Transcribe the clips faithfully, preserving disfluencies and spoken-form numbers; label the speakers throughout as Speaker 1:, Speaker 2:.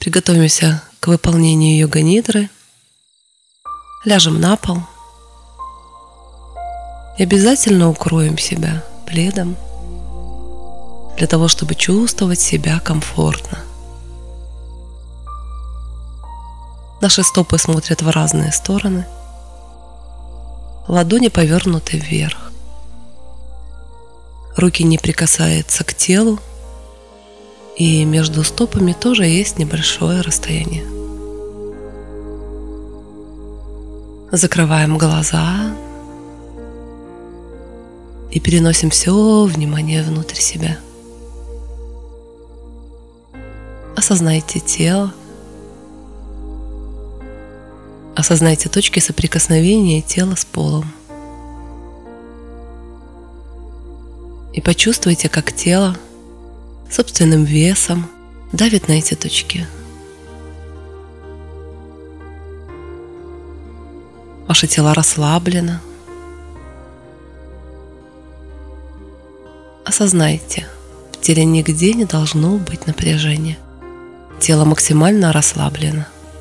Speaker 1: Приготовимся к выполнению йога-нидры. Ляжем на пол и обязательно укроем себя пледом для того, чтобы чувствовать себя комфортно. Наши стопы смотрят в разные стороны. Ладони повернуты вверх. Руки не прикасаются к телу, и между стопами тоже есть небольшое расстояние. Закрываем глаза и переносим все внимание внутрь себя. Осознайте тело. Осознайте точки соприкосновения тела с полом. И почувствуйте, как тело собственным весом давит на эти точки. Ваше тело расслаблено. Осознайте, в теле нигде не должно быть напряжения. Тело максимально расслаблено.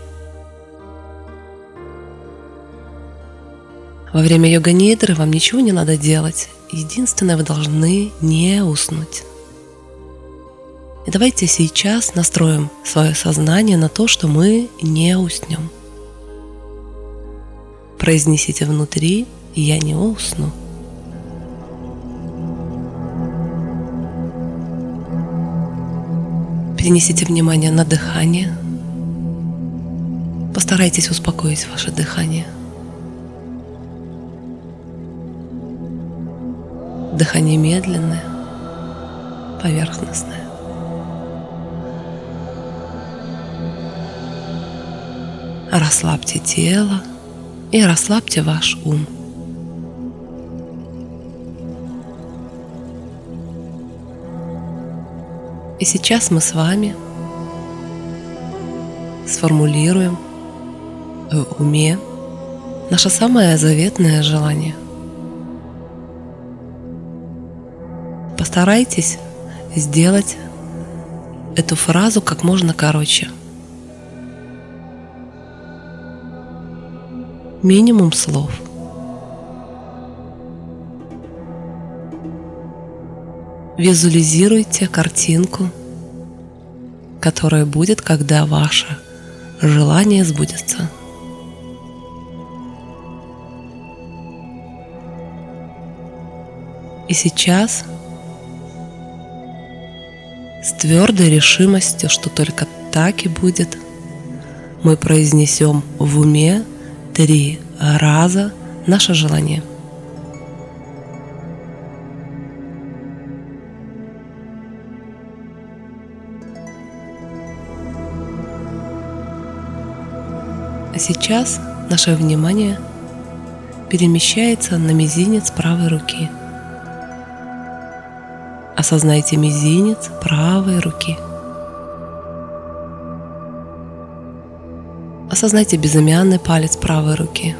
Speaker 1: Во время йога-нидры вам ничего не надо делать. Единственное, вы должны не уснуть. И давайте сейчас настроим свое сознание на то, что мы не уснем. Произнесите внутри: «Я не усну». Перенесите внимание на дыхание. Постарайтесь успокоить ваше дыхание. Дыхание медленное, поверхностное. Расслабьте тело и расслабьте ваш ум. И сейчас мы с вами сформулируем в уме наше самое заветное желание. Постарайтесь сделать эту фразу как можно короче. Минимум слов. Визуализируйте картинку, которая будет, когда ваше желание сбудется. И сейчас с твердой решимостью, что только так и будет, мы произнесем в уме три раза наше желание. А сейчас наше внимание перемещается на мизинец правой руки. Осознайте мизинец правой руки. Осознайте безымянный палец правой руки,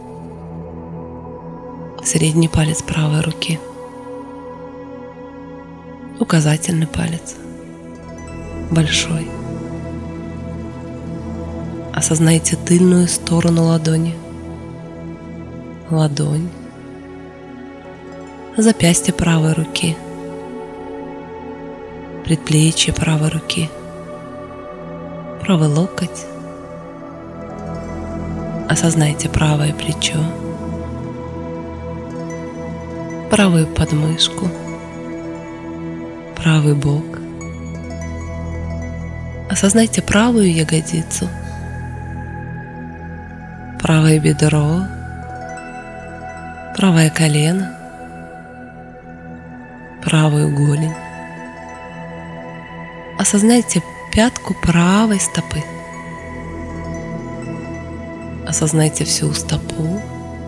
Speaker 1: средний палец правой руки, указательный палец, большой. Осознайте тыльную сторону ладони, ладонь, запястье правой руки, предплечье правой руки, правый локоть. Осознайте правое плечо, правую подмышку, правый бок. Осознайте правую ягодицу, правое бедро, правое колено, правую голень. Осознайте пятку правой стопы. Осознайте всю стопу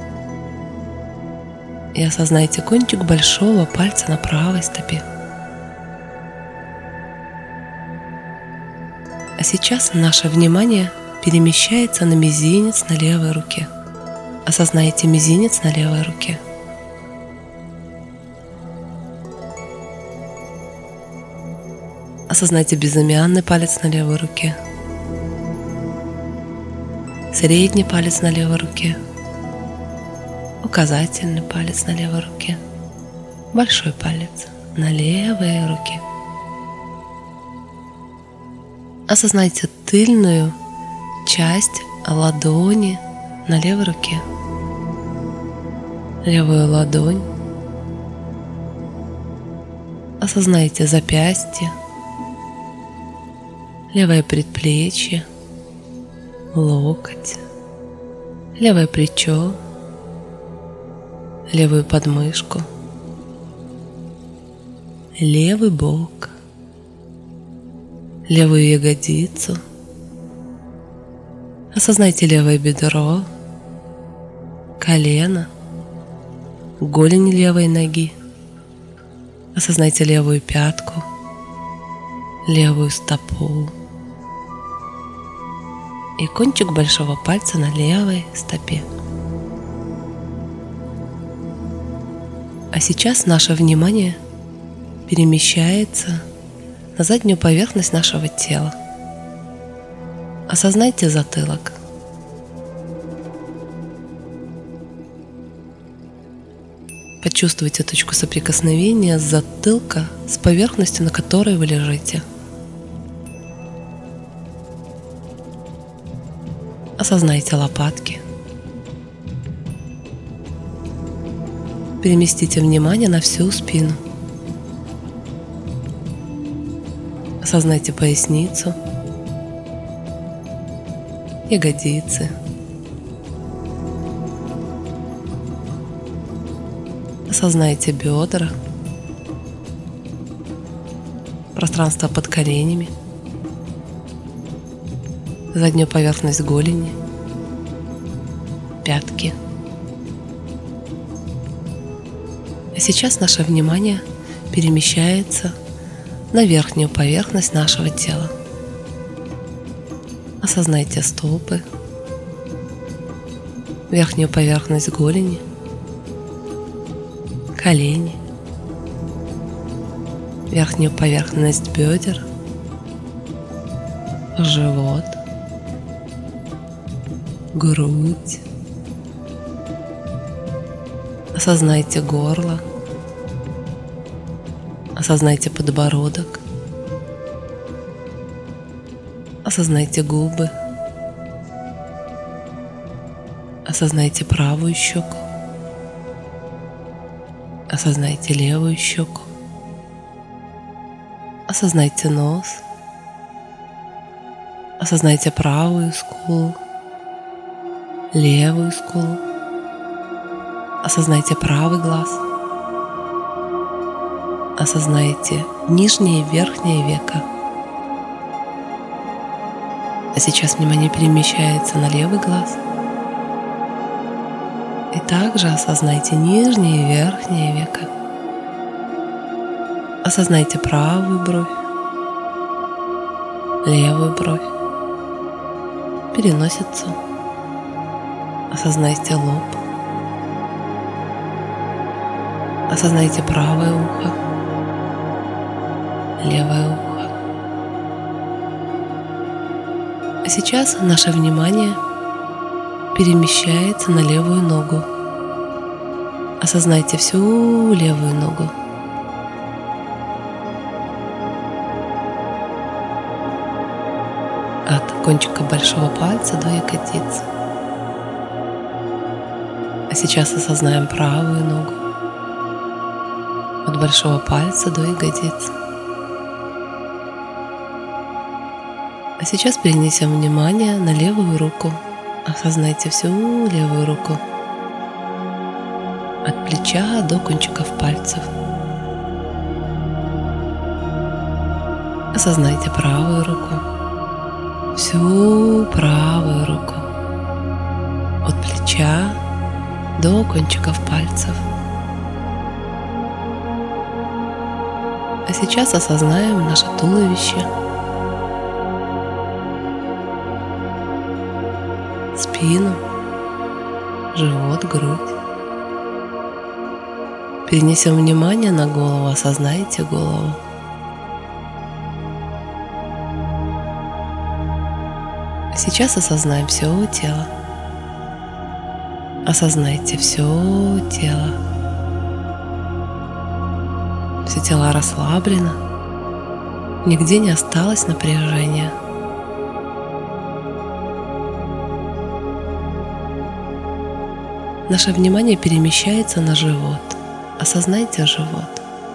Speaker 1: и осознайте кончик большого пальца на правой стопе. А сейчас наше внимание перемещается на мизинец на левой руке. Осознайте мизинец на левой руке. Осознайте безымянный палец на левой руке, средний палец на левой руке, указательный палец на левой руке, большой палец на левой руке. Осознайте тыльную часть ладони на левой руке, левую ладонь. Осознайте запястье, левое предплечье, локоть, левое плечо, левую подмышку, левый бок, левую ягодицу. Осознайте левое бедро, колено, голень левой ноги. Осознайте левую пятку, левую стопу и кончик большого пальца на левой стопе. А сейчас наше внимание перемещается на заднюю поверхность нашего тела. Осознайте затылок. Почувствуйте точку соприкосновения затылка с поверхностью, на которой вы лежите. Осознайте лопатки. Переместите внимание на всю спину. Осознайте поясницу, ягодицы. Осознайте бедра, пространство под коленями, заднюю поверхность голени, пятки. А сейчас наше внимание перемещается на верхнюю поверхность нашего тела. Осознайте стопы, верхнюю поверхность голени, колени, верхнюю поверхность бедер, живот, грудь. Осознайте горло, осознайте подбородок, осознайте губы, осознайте правую щеку, осознайте левую щеку, осознайте нос, осознайте правую скулу, левую скулу, осознайте правый глаз, осознайте нижнее и верхнее веко. А сейчас внимание перемещается на левый глаз. И также осознайте нижнее и верхнее веко. Осознайте правую бровь, левую бровь, переносицу. Осознайте лоб. Осознайте правое ухо, левое ухо. А сейчас наше внимание перемещается на левую ногу. Осознайте всю левую ногу. От кончика большого пальца до ягодицы. А сейчас осознаем правую ногу. От большого пальца до ягодицы. А сейчас перенесем внимание на левую руку. Осознайте всю левую руку. От плеча до кончиков пальцев. Осознайте правую руку. Всю правую руку. От плеча до кончиков пальцев. А сейчас осознаем наше туловище. Спину, живот, грудь. Перенесем внимание на голову, осознайте голову. Сейчас осознаем все тело. Осознайте все тело. Все тело расслаблено. Нигде не осталось напряжения. Наше внимание перемещается на живот. Осознайте живот.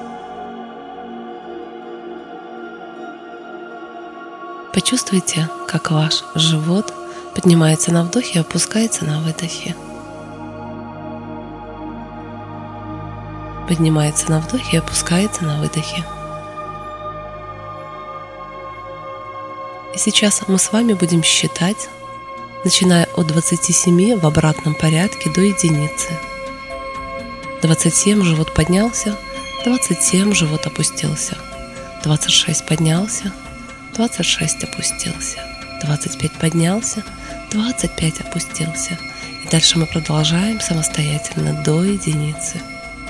Speaker 1: Почувствуйте, как ваш живот поднимается на вдохе и опускается на выдохе. Поднимается на вдохе и опускается на выдохе. И сейчас мы с вами будем считать, начиная от двадцати семи в обратном порядке до единицы. двадцать семь живот поднялся, двадцать семь живот опустился, двадцать шесть поднялся, двадцать шесть опустился, двадцать пять поднялся, двадцать пять опустился. И дальше мы продолжаем самостоятельно до единицы.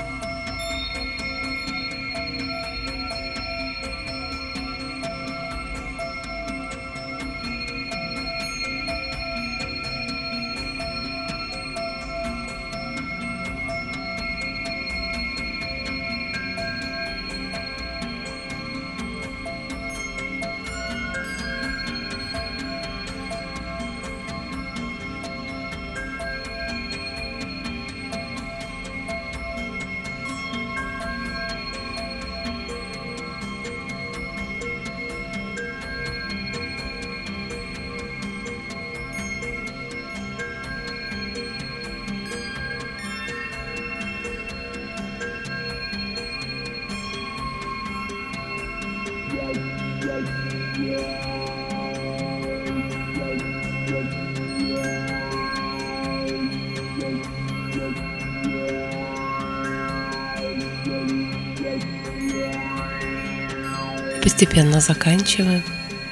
Speaker 1: Постепенно заканчиваем.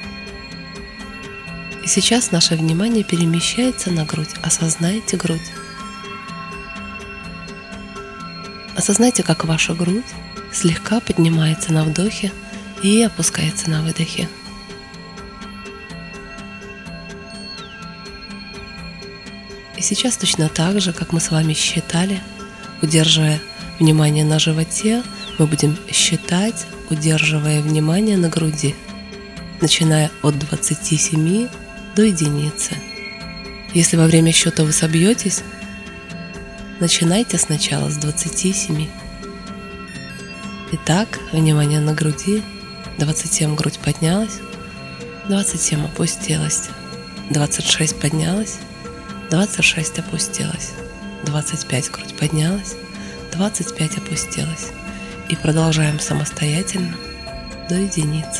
Speaker 1: И сейчас наше внимание перемещается на грудь. Осознайте грудь. Осознайте, как ваша грудь слегка поднимается на вдохе и опускается на выдохе. И сейчас точно так же, как мы с вами считали, удерживая внимание на животе, мы будем считать, удерживая внимание на груди, начиная от двадцати семи до единицы. Если во время счета вы собьетесь, начинайте сначала с двадцати семи. Итак, внимание на груди. двадцать семь грудь поднялась, двадцать семь опустилась, двадцать шесть поднялась, двадцать шесть опустилась, двадцать пять грудь поднялась, двадцать пять опустилась. И продолжаем самостоятельно до единицы.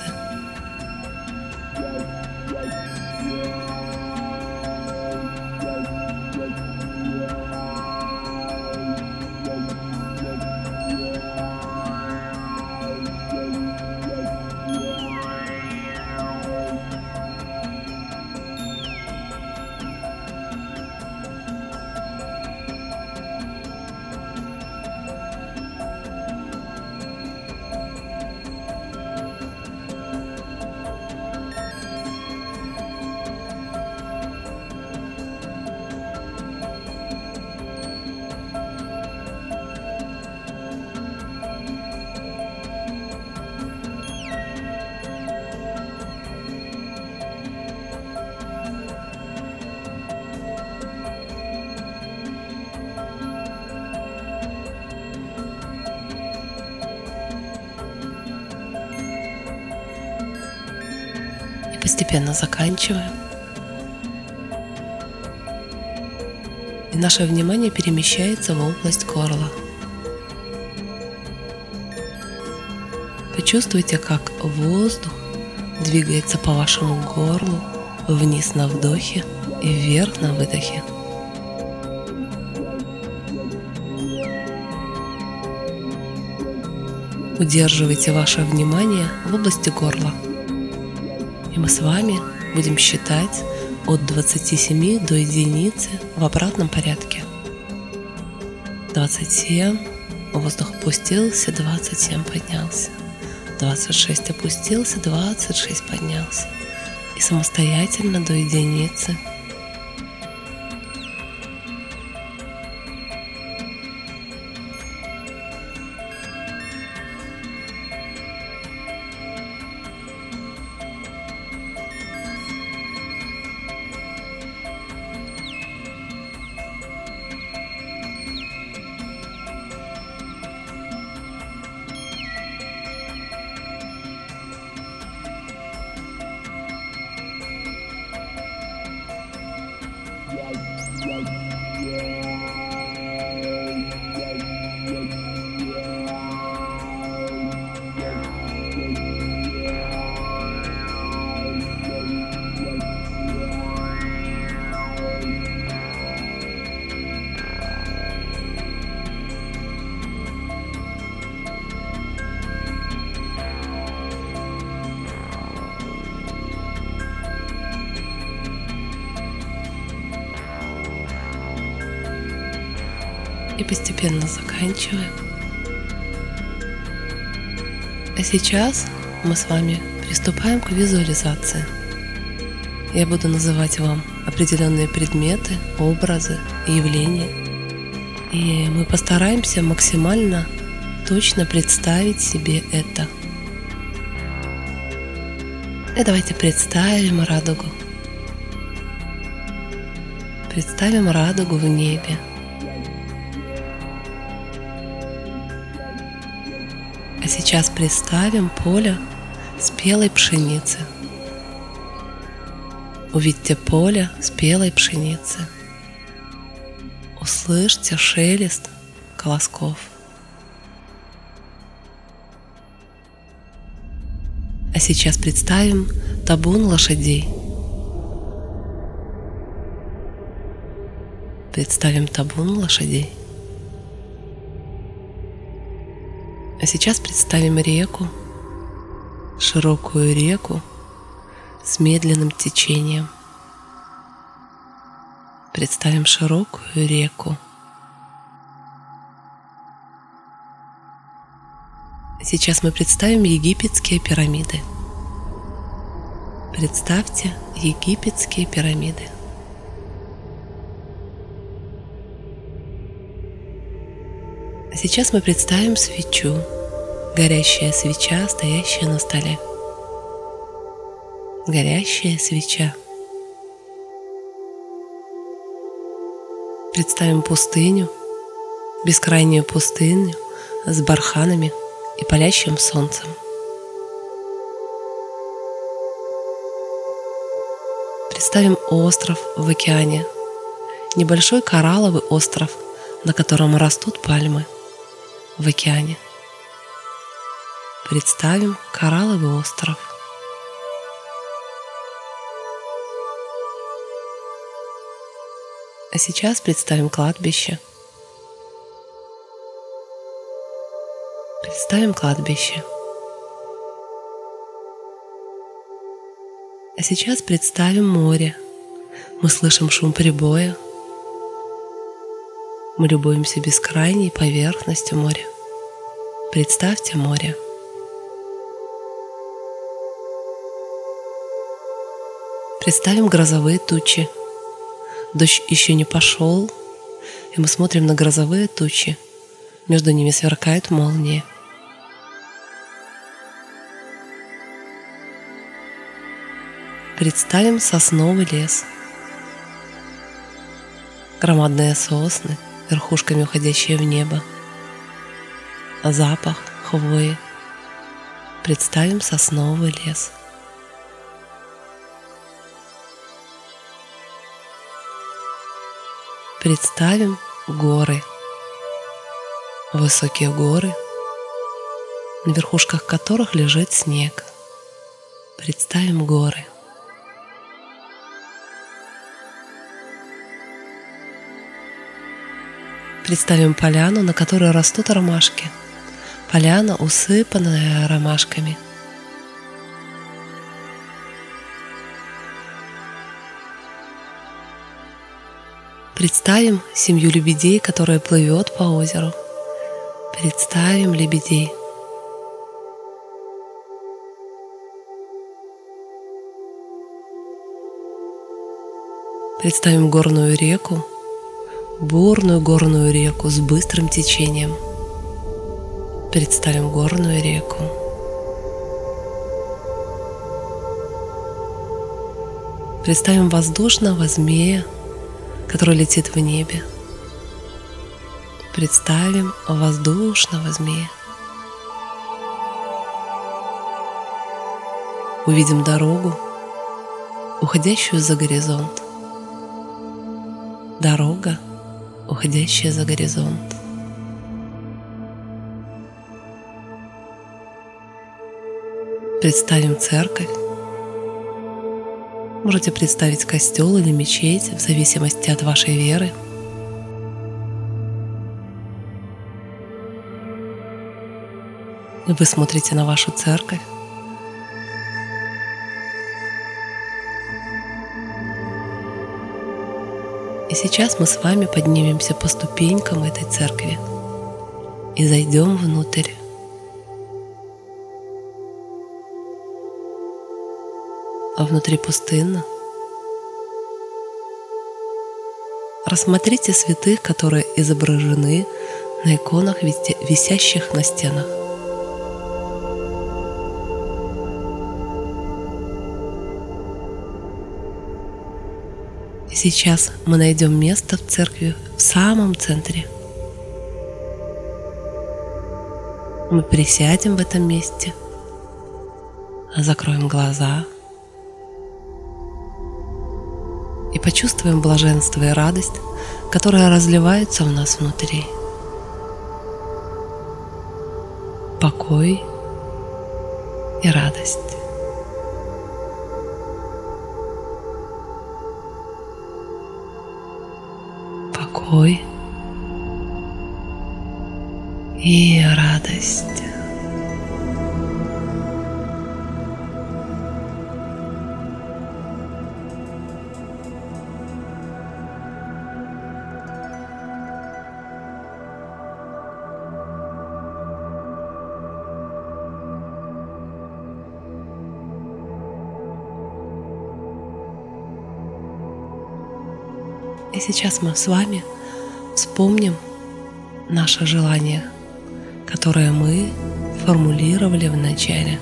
Speaker 1: Постепенно заканчиваем. И наше внимание перемещается в область горла. Почувствуйте, как воздух двигается по вашему горлу вниз на вдохе и вверх на выдохе. Удерживайте ваше внимание в области горла. И мы с вами будем считать от двадцати семи до единицы в обратном порядке. двадцать семь, воздух опустился, двадцать семь поднялся. двадцать шесть опустился, двадцать шесть поднялся. и самостоятельно до единицы. И постепенно заканчиваем. А сейчас мы с вами приступаем к визуализации. Я буду называть вам определенные предметы, образы, явления. И мы постараемся максимально точно представить себе это. И давайте представим радугу. Представим радугу в небе. А сейчас представим поле спелой пшеницы. Увидьте поле спелой пшеницы. Услышьте шелест колосков. А сейчас представим табун лошадей. Представим табун лошадей. А сейчас представим реку, широкую реку с медленным течением. Представим широкую реку. Сейчас мы представим египетские пирамиды. Представьте египетские пирамиды. Сейчас мы представим свечу, горящая свеча, стоящая на столе. Горящая свеча. Представим пустыню, бескрайнюю пустыню с барханами и палящим солнцем. Представим остров в океане, небольшой коралловый остров, на котором растут пальмы. В океане. Представим коралловый остров. А сейчас представим кладбище. Представим кладбище. А сейчас представим море. Мы слышим шум прибоя. Мы любуемся бескрайней поверхностью моря. Представьте море. Представим грозовые тучи. Дождь еще не пошел, и мы смотрим на грозовые тучи. Между ними сверкают молнии. Представим сосновый лес. Громадные сосны, верхушками уходящие в небо. Запах хвои. Представим сосновый лес. Представим горы. Высокие горы, на верхушках которых лежит снег. Представим горы. Представим поляну, на которой растут ромашки. Поляна, усыпанная ромашками. Представим семью лебедей, которая плывет по озеру. Представим лебедей. Представим горную реку, бурную горную реку с быстрым течением. Представим горную реку. Представим воздушного змея, который летит в небе. Представим воздушного змея. Увидим дорогу, уходящую за горизонт. Дорога, уходящая за горизонт. Представим церковь. Можете представить костел или мечеть, в зависимости от вашей веры. Вы смотрите на вашу церковь. И сейчас мы с вами поднимемся по ступенькам этой церкви и зайдем внутрь. А внутри пустынно. Рассмотрите святых, которые изображены на иконах, висящих на стенах. И сейчас мы найдем место в церкви в самом центре. Мы присядем в этом месте, закроем глаза и почувствуем блаженство и радость, которая разливается у нас внутри. Покой и радость. Покой и радость. И сейчас мы с вами вспомним наше желание, которое мы формулировали в начале.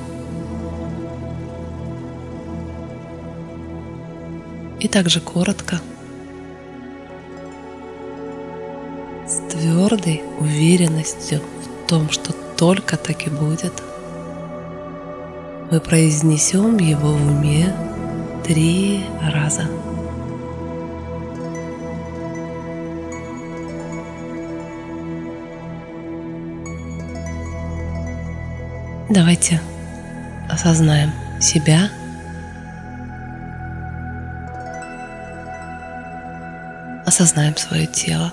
Speaker 1: И также коротко, с твердой уверенностью в том, что только так и будет, мы произнесем его в уме три раза. Давайте осознаем себя, осознаем свое тело,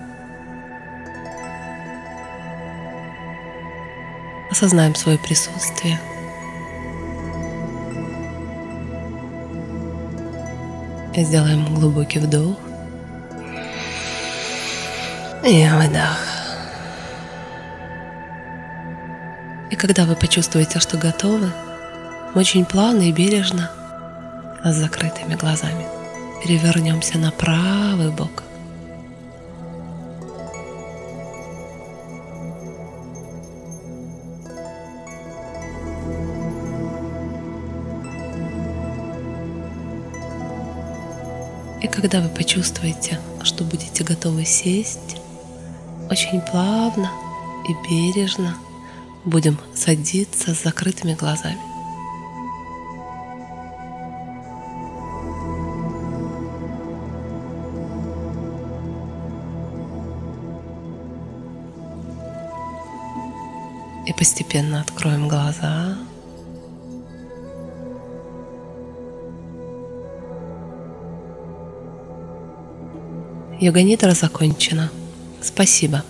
Speaker 1: осознаем свое присутствие. И сделаем глубокий вдох и выдох. И когда вы почувствуете, что готовы, очень плавно и бережно, с закрытыми глазами, перевернемся на правый бок. И когда вы почувствуете, что будете готовы сесть, очень плавно и бережно будем садиться с закрытыми глазами. И постепенно откроем глаза. Йога-нидра закончена. Спасибо.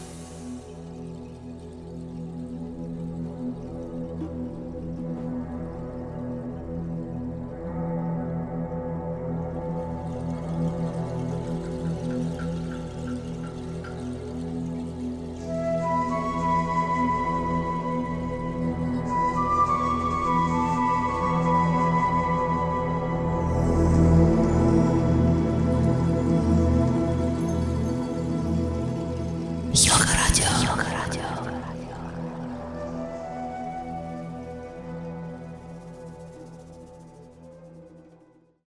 Speaker 1: Йога радио. Йога радио.